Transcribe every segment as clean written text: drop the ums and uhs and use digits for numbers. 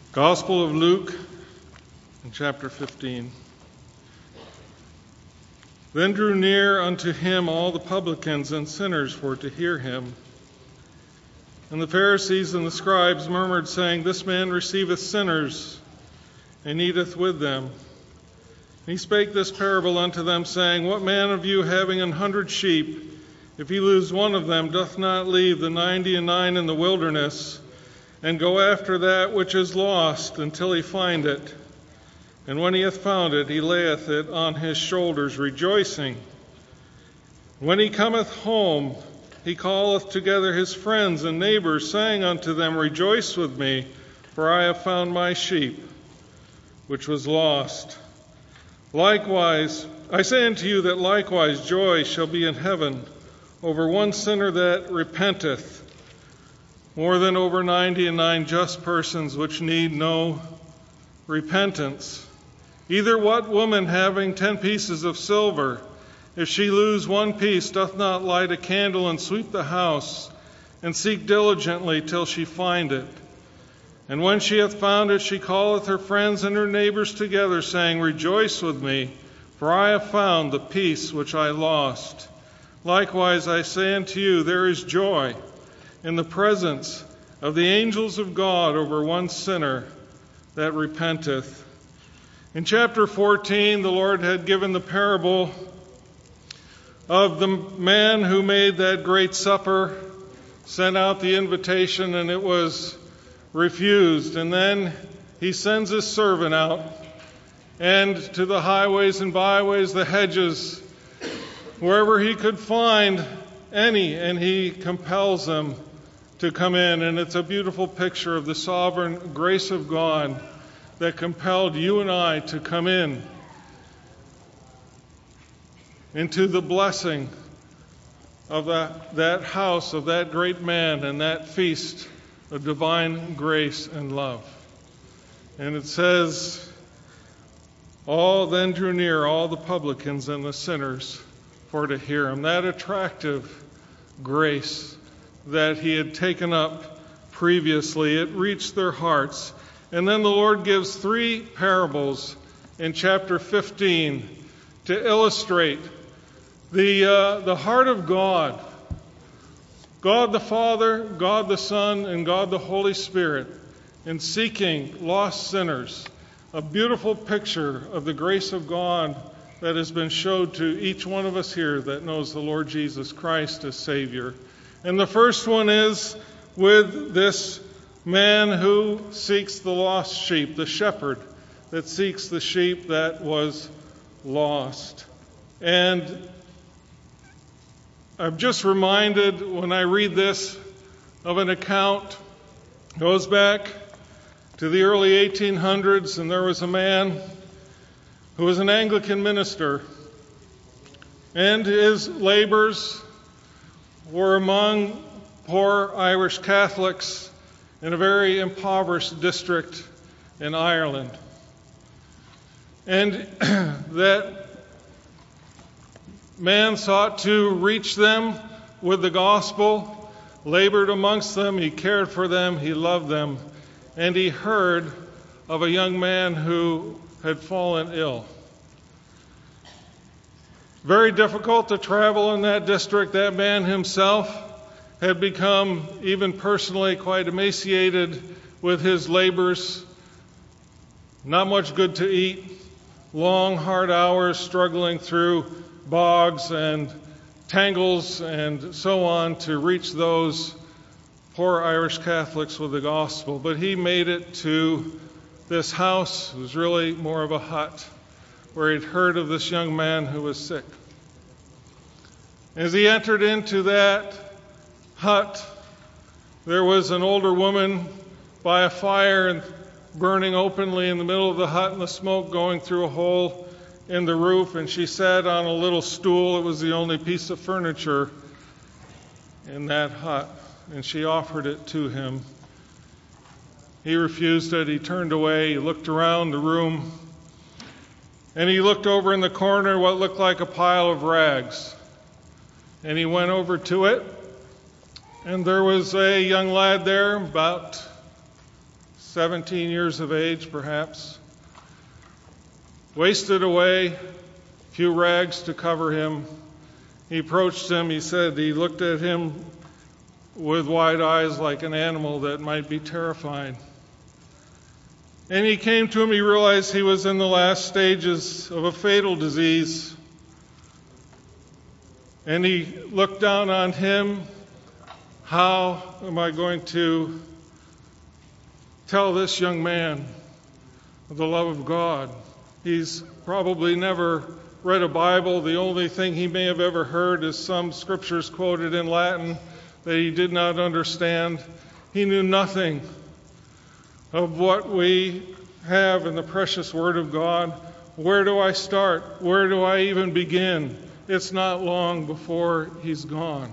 Gospel of Luke, in chapter 15. Then drew near unto him all the publicans and sinners for to hear him. And the Pharisees and the scribes murmured, saying, This man receiveth sinners, and eateth with them. And he spake this parable unto them, saying, What man of you, having 100 sheep, if he lose one of them, doth not leave the 99 in the wilderness, and go after that which is lost until he find it? And when he hath found it, he layeth it on his shoulders, rejoicing. When he cometh home, he calleth together his friends and neighbors, saying unto them, Rejoice with me, for I have found my sheep, which was lost. Likewise, I say unto you that likewise joy shall be in heaven over one sinner that repenteth, more than over 99 just persons which need no repentance. Either what woman having 10 pieces of silver, if she lose one piece, doth not light a candle and sweep the house, and seek diligently till she find it? And when she hath found it, she calleth her friends and her neighbors together, saying, Rejoice with me, for I have found the piece which I lost. Likewise I say unto you, there is joy in the presence of the angels of God over one sinner that repenteth. In chapter 14, the Lord had given the parable of the man who made that great supper, sent out the invitation, and it was refused. And then he sends his servant out, and to the highways and byways, the hedges, wherever he could find any, and he compels them to come in. And it's a beautiful picture of the sovereign grace of God that compelled you and I to come in into the blessing of that house of that great man and that feast of divine grace and love. And it says, all then drew near, all the publicans and the sinners, for to hear him. That attractive grace that he had taken up previously, it reached their hearts. And then the Lord gives 3 parables in chapter 15 to illustrate the heart of God. God the Father, God the Son, and God the Holy Spirit in seeking lost sinners. A beautiful picture of the grace of God that has been showed to each one of us here that knows the Lord Jesus Christ as Savior. And the first one is with this man who seeks the lost sheep, the shepherd that seeks the sheep that was lost. And I'm just reminded when I read this of an account, goes back to the early 1800s, and there was a man who was an Anglican minister, and his labors were among poor Irish Catholics in a very impoverished district in Ireland. And that man sought to reach them with the gospel, labored amongst them, he cared for them, he loved them, and he heard of a young man who had fallen ill. Very difficult to travel in that district. That man himself had become, even personally, quite emaciated with his labors. Not much good to eat. Long, hard hours struggling through bogs and tangles and so on to reach those poor Irish Catholics with the gospel. But he made it to this house. It was really more of a hut where he'd heard of this young man who was sick. As he entered into that hut, there was an older woman by a fire and burning openly in the middle of the hut, and the smoke going through a hole in the roof, and she sat on a little stool. It was the only piece of furniture in that hut, and she offered it to him. He refused it. He turned away. He looked around the room, and he looked over in the corner what looked like a pile of rags. And he went over to it, and there was a young lad there, about 17 years of age perhaps, wasted away, a few rags to cover him. He approached him, he said, he looked at him with wide eyes like an animal that might be terrified. And he came to him, he realized he was in the last stages of a fatal disease. And he looked down on him. How am I going to tell this young man of the love of God? He's probably never read a Bible. The only thing he may have ever heard is some scriptures quoted in Latin that he did not understand. He knew nothing of what we have in the precious Word of God. Where do I start? Where do I even begin? It's not long before he's gone.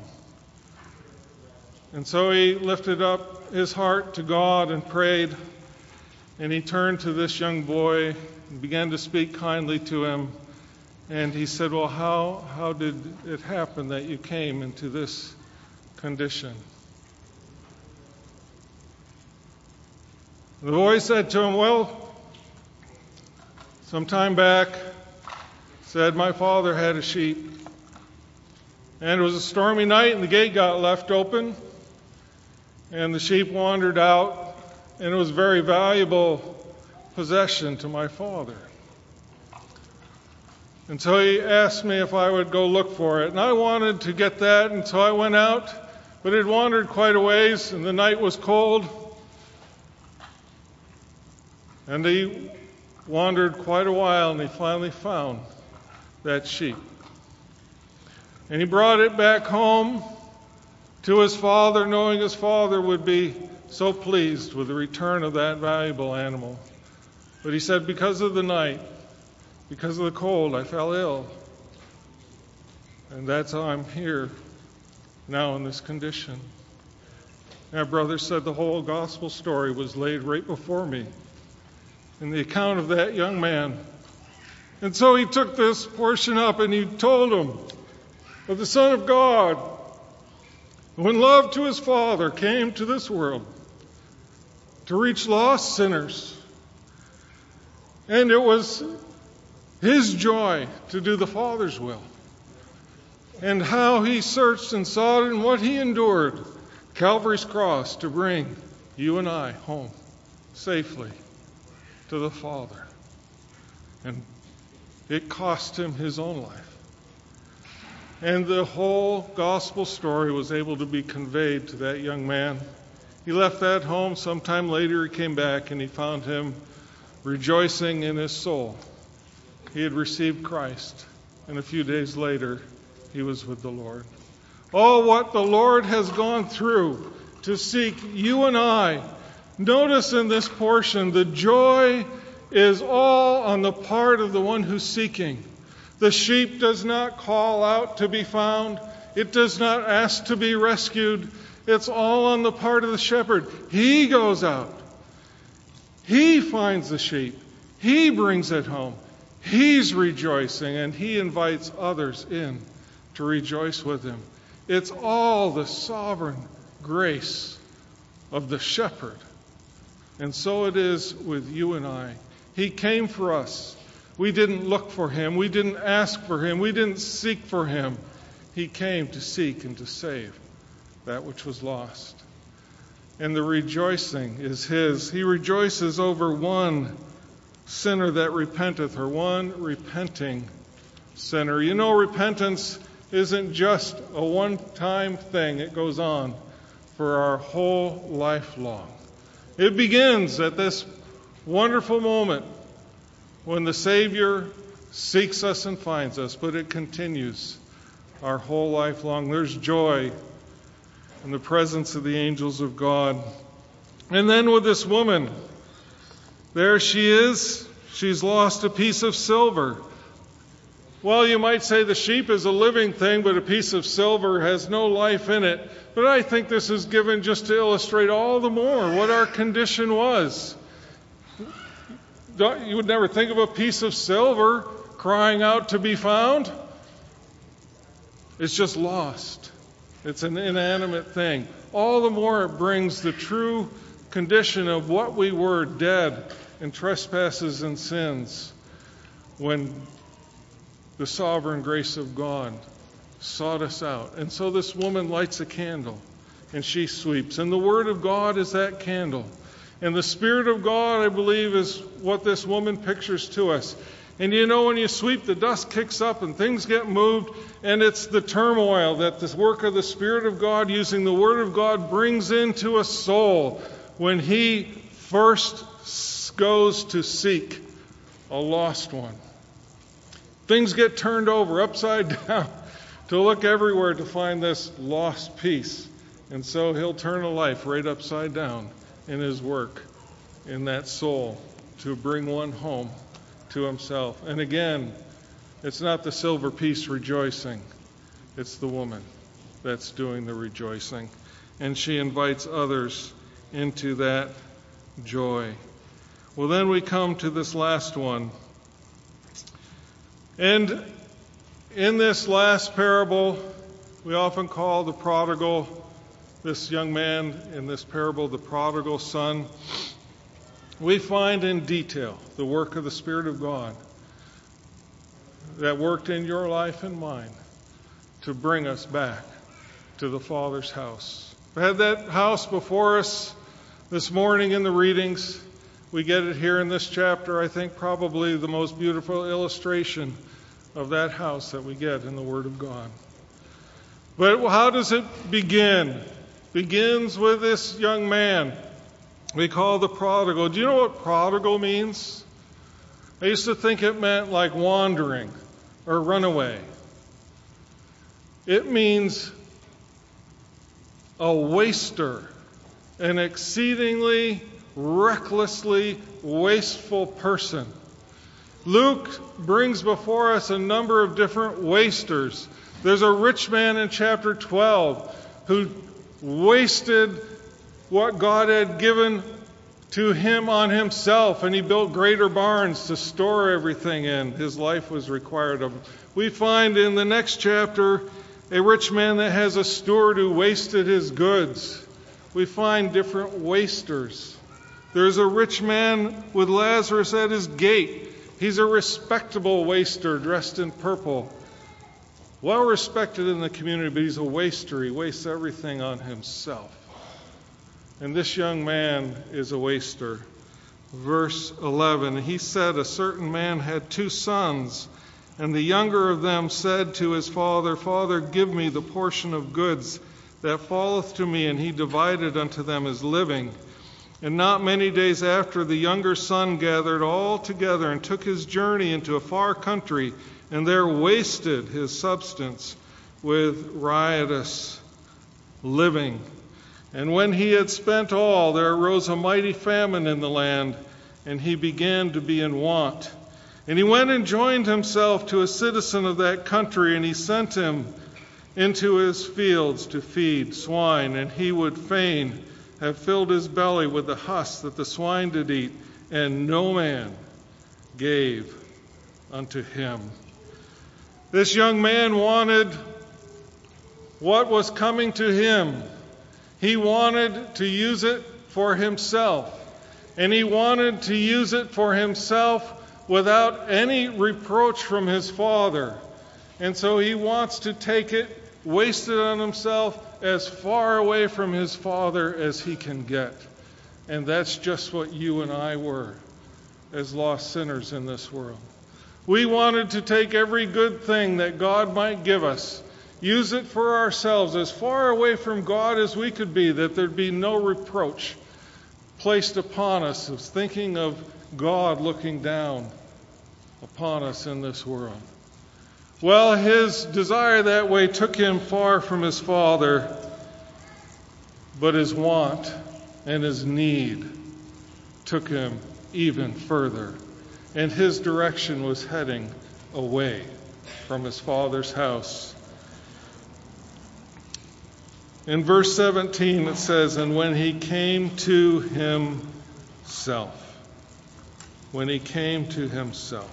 And so he lifted up his heart to God and prayed, and he turned to this young boy and began to speak kindly to him. And he said, well, how did it happen that you came into this condition? The boy said to him, well, some time back, said my father had a sheep. And it was a stormy night and the gate got left open. And the sheep wandered out. And it was a very valuable possession to my father. And so he asked me if I would go look for it. And I wanted to get that, and so I went out. But it wandered quite a ways, and the night was cold. And he wandered quite a while, and he finally found that sheep. And he brought it back home to his father, knowing his father would be so pleased with the return of that valuable animal. But he said, because of the night, because of the cold, I fell ill. And that's how I'm here now in this condition. And our brother said the whole gospel story was laid right before me in the account of that young man. And so he took this portion up and he told him of the Son of God, who in love to his Father came to this world to reach lost sinners. And it was his joy to do the Father's will. And how he searched and sought and what he endured, Calvary's cross, to bring you and I home safely to the Father. And it cost him his own life. And the whole gospel story was able to be conveyed to that young man. He left that home. Sometime later he came back and he found him rejoicing in his soul. He had received Christ, and a few days later, he was with the Lord. Oh, what the Lord has gone through to seek you and I. Notice in this portion, the joy is all on the part of the one who's seeking. The sheep does not call out to be found. It does not ask to be rescued. It's all on the part of the shepherd. He goes out. He finds the sheep. He brings it home. He's rejoicing, and he invites others in to rejoice with him. It's all the sovereign grace of the shepherd. And so it is with you and I. He came for us. We didn't look for him. We didn't ask for him. We didn't seek for him. He came to seek and to save that which was lost. And the rejoicing is his. He rejoices over one sinner that repenteth, or one repenting sinner. You know, repentance isn't just a one-time thing. It goes on for our whole life long. It begins at this wonderful moment when the Savior seeks us and finds us, but it continues our whole life long. There's joy in the presence of the angels of God. And then with this woman, there she is. She's lost a piece of silver. Well, you might say the sheep is a living thing, but a piece of silver has no life in it. But I think this is given just to illustrate all the more what our condition was. You would never think of a piece of silver crying out to be found. It's just lost. It's an inanimate thing. All the more it brings the true condition of what we were, dead in trespasses and sins, when the sovereign grace of God sought us out. And so this woman lights a candle and she sweeps. And the Word of God is that candle. And the Spirit of God, I believe, is what this woman pictures to us. And you know, when you sweep, the dust kicks up and things get moved, and it's the turmoil that the work of the Spirit of God using the Word of God brings into a soul when He first goes to seek a lost one. Things get turned over, upside down, to look everywhere to find this lost piece. And so He'll turn a life right upside down in His work in that soul to bring one home to Himself. And again, it's not the silver piece rejoicing. It's the woman that's doing the rejoicing. And she invites others into that joy. Well, then we come to this last one. And in this last parable, we often call the prodigal, this young man in this parable, the prodigal son. We find in detail the work of the Spirit of God that worked in your life and mine to bring us back to the Father's house. We had that house before us this morning in the readings. We get it here in this chapter. I think probably the most beautiful illustration of that house that we get in the Word of God. But how does it begin? It begins with this young man we call the prodigal. Do you know what prodigal means? I used to think it meant like wandering or runaway. It means a waster, an exceedingly recklessly wasteful person. Luke brings before us a number of different wasters. There's a rich man in chapter 12 who wasted what God had given to him on himself, and he built greater barns to store everything in. His life was required of him. We find in the next chapter a rich man that has a steward who wasted his goods. We find different wasters. There's a rich man with Lazarus at his gate. He's a respectable waster dressed in purple. Well respected in the community, but he's a waster. He wastes everything on himself. And this young man is a waster. Verse 11, he said, a certain man had 2 sons, and the younger of them said to his father, Father, give me the portion of goods that falleth to me. And he divided unto them his living. And not many days after, the younger son gathered all together and took his journey into a far country, and there wasted his substance with riotous living. And when he had spent all, there arose a mighty famine in the land, and he began to be in want. And he went and joined himself to a citizen of that country, and he sent him into his fields to feed swine. And he would fain have filled his belly with the husk that the swine did eat, and no man gave unto him. This young man wanted what was coming to him. He wanted to use it for himself. And he wanted to use it for himself without any reproach from his father. And so he wants to take it, waste it on himself, as far away from his father as he can get. And that's just what you and I were as lost sinners in this world. We wanted to take every good thing that God might give us, use it for ourselves, as far away from God as we could be, that there'd be no reproach placed upon us of thinking of God looking down upon us in this world. Well, his desire that way took him far from his father, but his want and his need took him even further. And his direction was heading away from his father's house. In verse 17 it says, and when he came to himself. When he came to himself.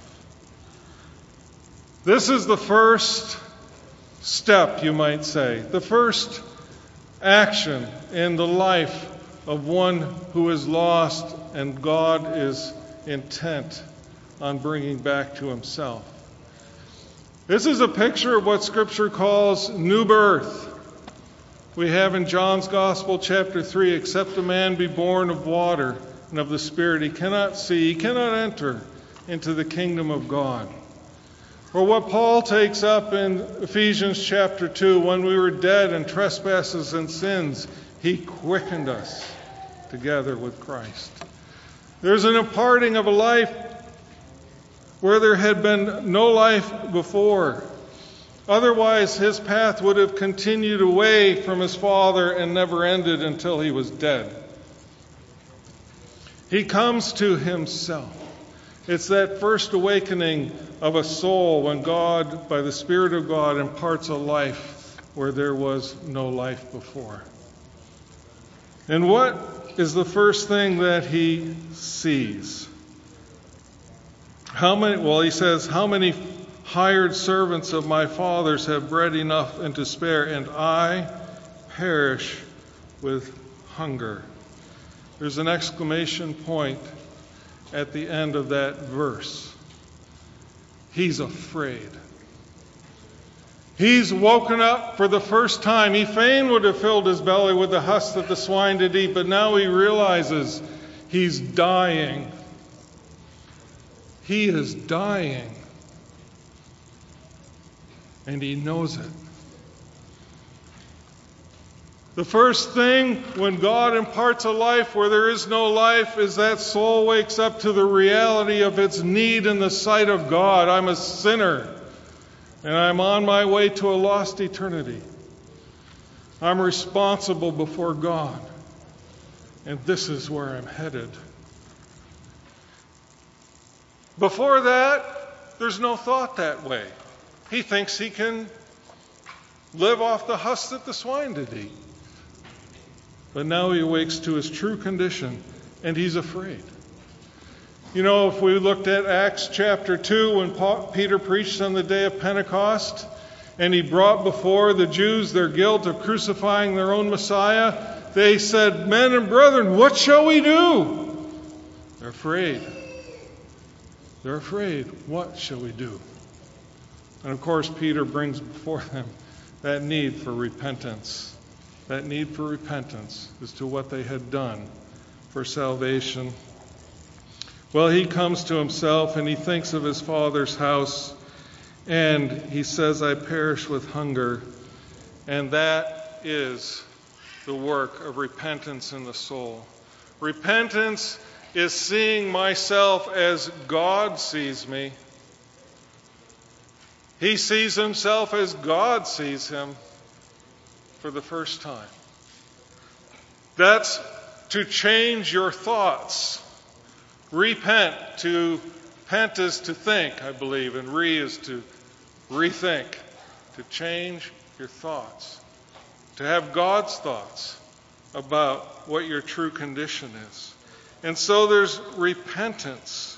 This is the first step, you might say. The first action in the life of one who is lost and God is intent on bringing back to himself. This is a picture of what Scripture calls new birth. We have in John's Gospel, chapter 3, except a man be born of water and of the Spirit, he cannot see, he cannot enter into the kingdom of God. Or what Paul takes up in Ephesians chapter 2, when we were dead in trespasses and sins, he quickened us together with Christ. There's an imparting of a life where there had been no life before. Otherwise, his path would have continued away from his Father and never ended until he was dead. He comes to himself. It's that first awakening of a soul when God, by the Spirit of God, imparts a life where there was no life before. And what is the first thing that he sees? He says, how many hired servants of my father's have bread enough and to spare, and I perish with hunger. There's an exclamation point at the end of that verse. He's afraid. He's woken up for the first time. He fain would have filled his belly with the husk that the swine did eat, but now he realizes he's dying. He is dying. And he knows it. The first thing when God imparts a life where there is no life is that soul wakes up to the reality of its need in the sight of God. I'm a sinner, and I'm on my way to a lost eternity. I'm responsible before God, and this is where I'm headed. Before that, there's no thought that way. He thinks he can live off the husk that the swine did eat. But now he awakes to his true condition, and he's afraid. You know, if we looked at Acts chapter 2, when Peter preached on the day of Pentecost, and he brought before the Jews their guilt of crucifying their own Messiah, they said, "Men and brethren, what shall we do?" They're afraid. They're afraid. What shall we do? And of course, Peter brings before them that need for repentance. That need for repentance as to what they had done for salvation. Well, he comes to himself and he thinks of his Father's house, and he says, I perish with hunger. And that is the work of repentance in the soul. Repentance is seeing myself as God sees me. He sees himself as God sees him for the first time. That's to change your thoughts. Repent. To pent is to think, I believe, and is to rethink. To change your thoughts. To have God's thoughts about what your true condition is. And so there's repentance.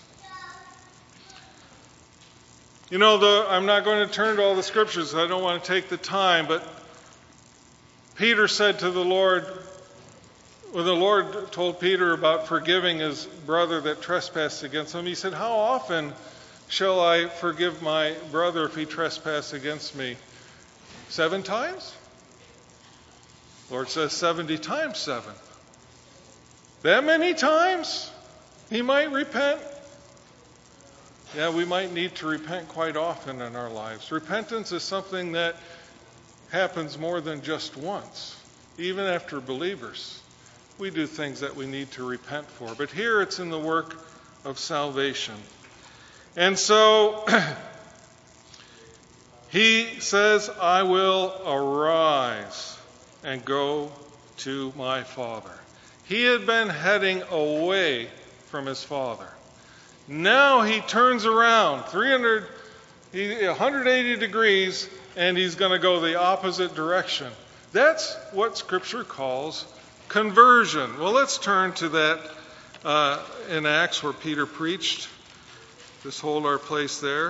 You know, I'm not going to turn to all the scriptures. I don't want to take the time, but Peter said to the Lord, when the Lord told Peter about forgiving his brother that trespassed against him, he said, how often shall I forgive my brother if he trespasses against me? 7 times? The Lord says 70 times 7. That many times he might repent? Yeah, we might need to repent quite often in our lives. Repentance is something that happens more than just once. Even after believers, we do things that we need to repent for. But here it's in the work of salvation. And so he says, I will arise and go to my Father. He had been heading away from his Father. Now he turns around 180 degrees, and he's going to go the opposite direction. That's what Scripture calls conversion. Well, let's turn to that in Acts where Peter preached. Just hold our place there.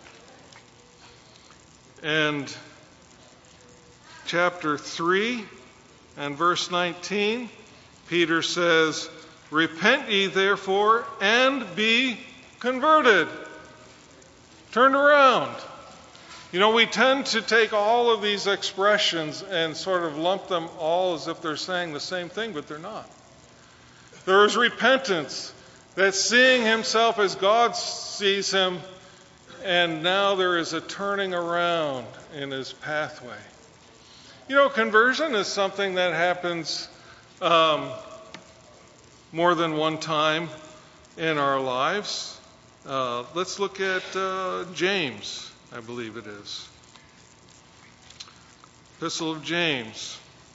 And chapter 3 and verse 19, Peter says, "Repent ye therefore and be converted." Turn around. We tend to take all of these expressions and sort of lump them all as if they're saying the same thing, but they're not. There is repentance, that's seeing himself as God sees him, and now there is a turning around in his pathway. Conversion is something that happens more than one time in our lives. Let's look at James, I believe it is. Epistle of James.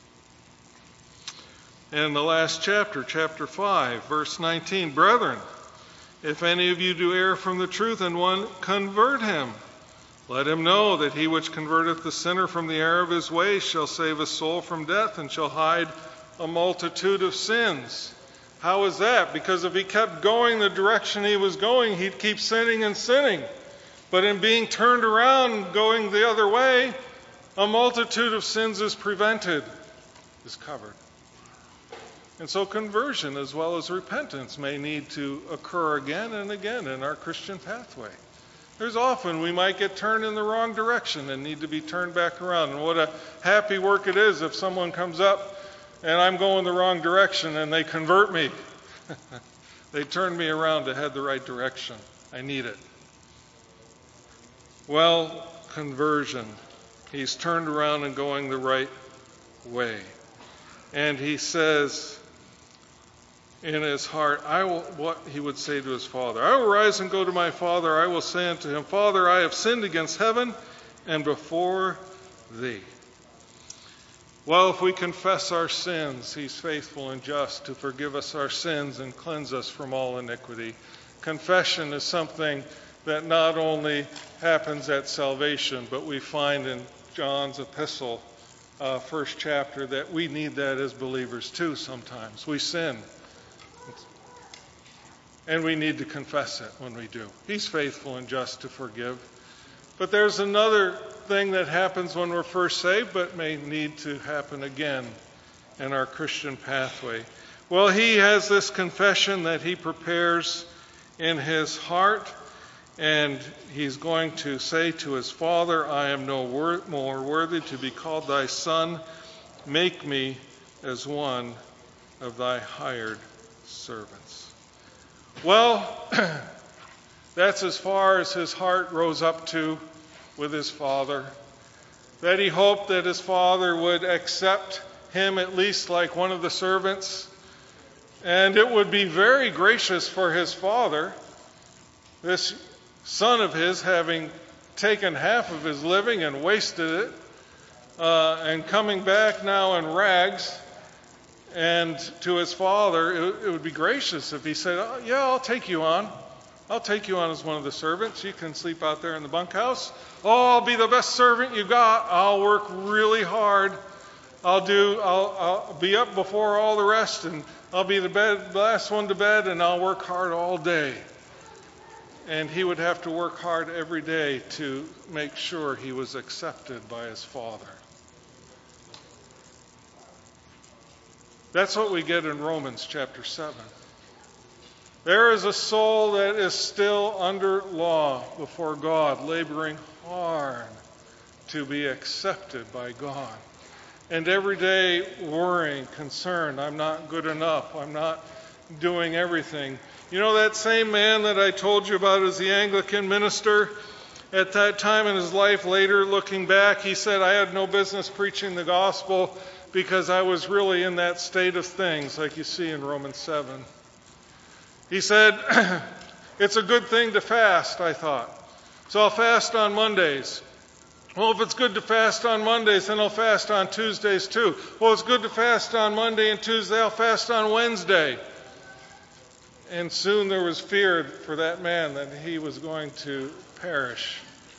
In the last chapter, chapter 5, verse 19, "Brethren, if any of you do err from the truth, and one convert him, let him know that he which converteth the sinner from the error of his ways shall save his soul from death, and shall hide a multitude of sins." How is that? Because if he kept going the direction he was going, he'd keep sinning and sinning. But in being turned around, going the other way, a multitude of sins is prevented, is covered. And so conversion as well as repentance may need to occur again and again in our Christian pathway. There's often we might get turned in the wrong direction and need to be turned back around. And what a happy work it is if someone comes up and I'm going the wrong direction and they convert me. They turn me around to head the right direction. I need it. Well, conversion. He's turned around and going the right way. And he says in his heart, what he would say to his father. "I will rise and go to my father. I will say unto him, Father, I have sinned against heaven and before thee." Well, if we confess our sins, he's faithful and just to forgive us our sins and cleanse us from all iniquity. Confession is something that not only happens at salvation, but we find in John's epistle, first chapter, that we need that as believers too sometimes. We sin. And we need to confess it when we do. He's faithful and just to forgive. But there's another thing that happens when we're first saved, but may need to happen again in our Christian pathway. Well, he has this confession that he prepares in his heart, and he's going to say to his father, "I am no more worthy to be called thy son. Make me as one of thy hired servants." Well, that's as far as his heart rose up to with his father. That he hoped that his father would accept him at least like one of the servants. And it would be very gracious for his father, this son of his, having taken half of his living and wasted it, and coming back now in rags. And to his father, it would be gracious if he said, "Oh, yeah, I'll take you on. I'll take you on as one of the servants. You can sleep out there in the bunkhouse. Oh, I'll be the best servant you got. I'll work really hard. I'll be up before all the rest, and I'll be the last one to bed, and I'll work hard all day." And he would have to work hard every day to make sure he was accepted by his father. That's what we get in Romans chapter 7. There is a soul that is still under law before God, laboring hard to be accepted by God. And every day worrying, concerned, I'm not good enough, I'm not doing everything. That same man that I told you about as the Anglican minister, at that time in his life, later looking back, he said, "I had no business preaching the gospel because I was really in that state of things," like you see in Romans 7. He said, "It's a good thing to fast," I thought. "So I'll fast on Mondays." Well, if it's good to fast on Mondays, then I'll fast on Tuesdays too. Well, it's good to fast on Monday and Tuesday, I'll fast on Wednesday. And soon there was fear for that man that he was going to perish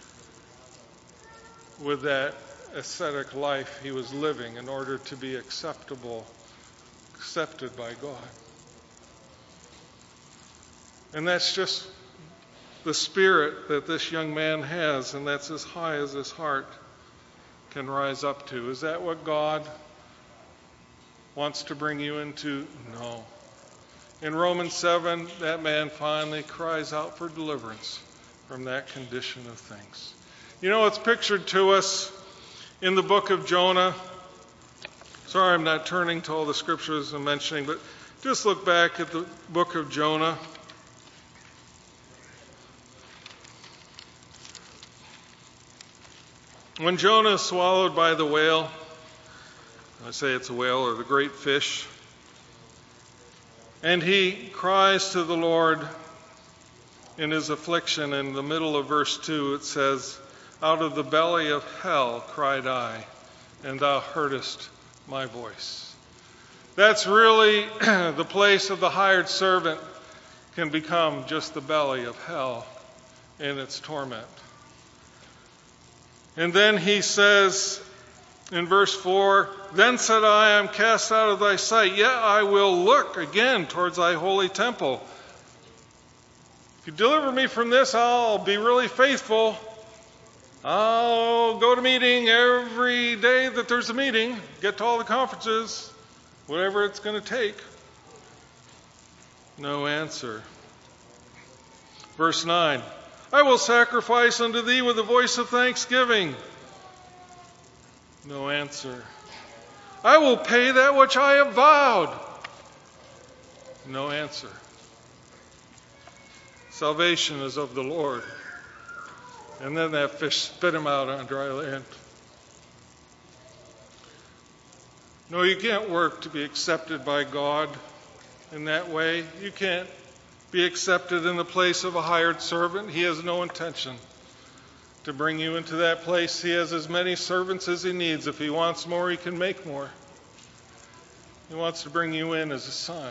with that ascetic life he was living in order to be accepted by God. And that's just the spirit that this young man has, and that's as high as his heart can rise up to. Is that what God wants to bring you into? No. In Romans 7, that man finally cries out for deliverance from that condition of things. You know, it's pictured to us in the book of Jonah. Sorry, I'm not turning to all the scriptures I'm mentioning, but just look back at the book of Jonah. When Jonah is swallowed by the whale, I say it's a whale or the great fish, and he cries to the Lord in his affliction. In the middle of verse 2, it says, "Out of the belly of hell cried I, and thou heardest my voice." That's really the place of the hired servant can become just the belly of hell in its torment. And then he says in verse 4, "Then said I am cast out of thy sight, yet I will look again towards thy holy temple." If you deliver me from this, I'll be really faithful. I'll go to meeting every day that there's a meeting, get to all the conferences, whatever it's going to take. No answer. Verse 9, "I will sacrifice unto thee with a voice of thanksgiving." No answer. "I will pay that which I have vowed." No answer. Salvation is of the Lord. And then that fish spit him out on dry land. No, you can't work to be accepted by God in that way. You can't be accepted in the place of a hired servant. He has no intention to bring you into that place. He has as many servants as he needs. If he wants more, he can make more. He wants to bring you in as a son.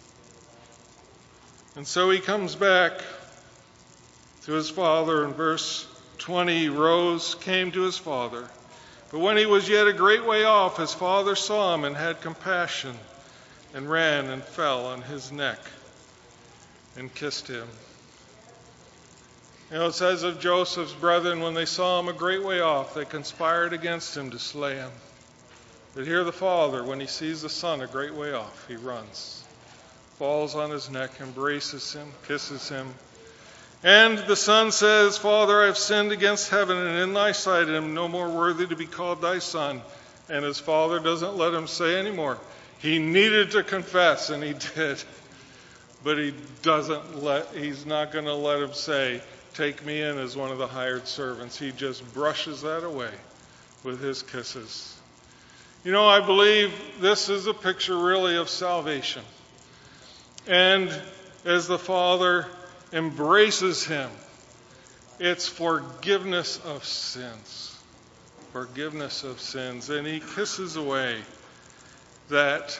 And so he comes back to his father. In verse 20, he rose, came to his father. But when he was yet a great way off, his father saw him and had compassion, and ran and fell on his neck and kissed him. You know, it says of Joseph's brethren, when they saw him a great way off, they conspired against him to slay him. But here the father, when he sees the son a great way off, he runs, falls on his neck, embraces him, kisses him. And the son says, "Father, I have sinned against heaven and in thy sight, and am no more worthy to be called thy son." And his father doesn't let him say anymore. He needed to confess, and he did. But he's not going to let him say, "Take me in as one of the hired servants." He just brushes that away with his kisses. You know, I believe this is a picture really of salvation. And as the Father embraces him, it's forgiveness of sins. Forgiveness of sins. And he kisses away that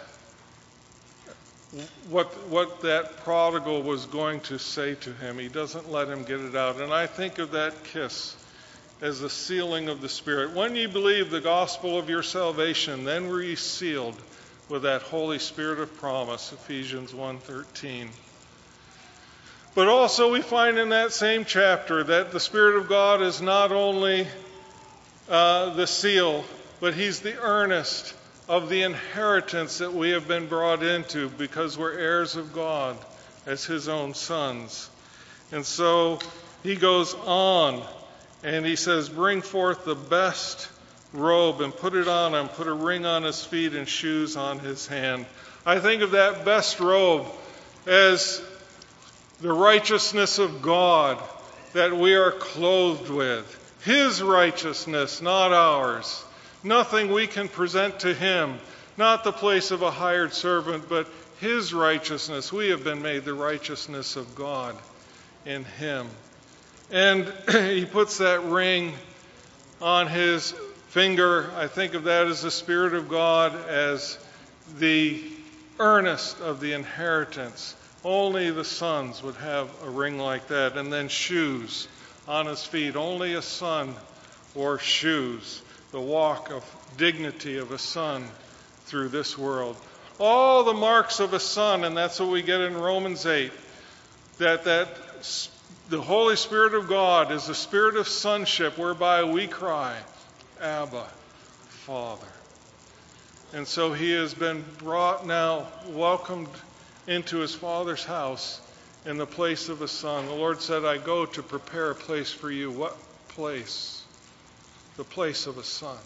what that prodigal was going to say to him. He doesn't let him get it out. And I think of that kiss as the sealing of the Spirit. When you believe the gospel of your salvation, then were ye sealed with that Holy Spirit of promise, Ephesians 1:13. But also we find in that same chapter that the Spirit of God is not only the seal, but he's the earnest of the inheritance that we have been brought into because we're heirs of God as his own sons. And so he goes on and he says, "Bring forth the best robe and put it on him, put a ring on his feet and shoes on his hand." I think of that best robe as the righteousness of God that we are clothed with. His righteousness, not ours. Nothing we can present to him, not the place of a hired servant, but his righteousness. We have been made the righteousness of God in him. And he puts that ring on his finger. I think of that as the Spirit of God, as the earnest of the inheritance. Only the sons would have a ring like that. And then shoes on his feet. Only a son wore shoes. The walk of dignity of a son through this world. All the marks of a son, and that's what we get in Romans 8. That the Holy Spirit of God is the spirit of sonship whereby we cry, "Abba, Father." And so he has been brought now, welcomed into his Father's house in the place of a son. The Lord said, I go to prepare a place for you. What place? The place of a son.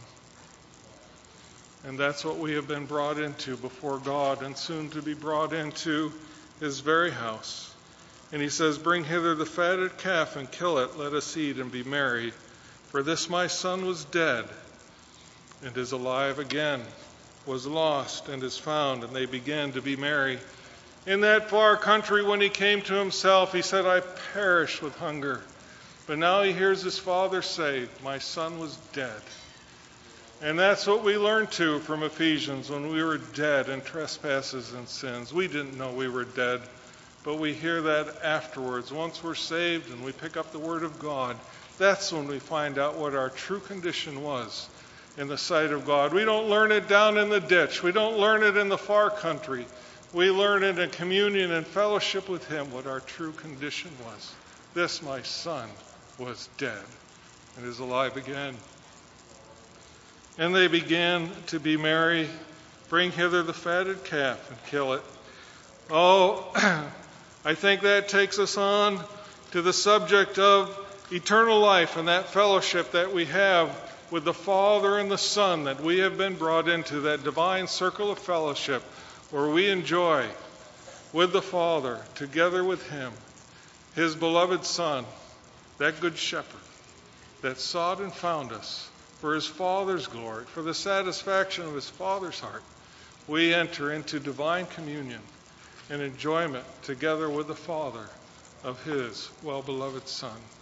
And that's what we have been brought into before God, and soon to be brought into his very house. And he says, bring hither the fatted calf and kill it. Let us eat and be merry. For this my son was dead and is alive again, was lost and is found. And they began to be merry. In that far country, when he came to himself, he said, I perish with hunger. But now he hears his father say, my son was dead. And that's what we learned too from Ephesians, when we were dead in trespasses and sins. We didn't know we were dead, but we hear that afterwards. Once we're saved and we pick up the Word of God, that's when we find out what our true condition was in the sight of God. We don't learn it down in the ditch. We don't learn it in the far country. We learn it in communion and fellowship with him what our true condition was. This my son was dead and is alive again. And they began to be merry. Bring hither the fatted calf and kill it. Oh, I think that takes us on to the subject of eternal life and that fellowship that we have with the Father and the Son, that we have been brought into, that divine circle of fellowship where we enjoy with the Father, together with him, his beloved Son, that good shepherd that sought and found us for his Father's glory, for the satisfaction of his Father's heart. We enter into divine communion and enjoyment together with the Father of his well-beloved Son.